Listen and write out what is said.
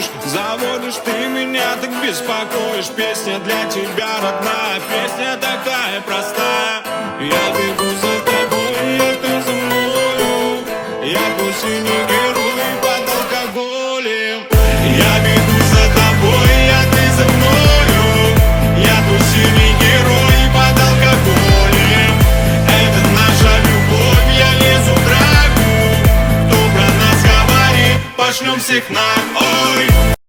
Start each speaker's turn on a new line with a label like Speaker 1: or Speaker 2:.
Speaker 1: уходишь, заводишь ты меня, так беспокоишь. Песня для тебя родная, песня такая простая. Я бегу за тобой, а ты за мною. Я твой синий герой под алкоголем. Я бегу за тобой, а ты за мною. Я твой синий герой под алкоголем. Это наша любовь, я лезу в драку. Кто про нас говорит, пошлем всех на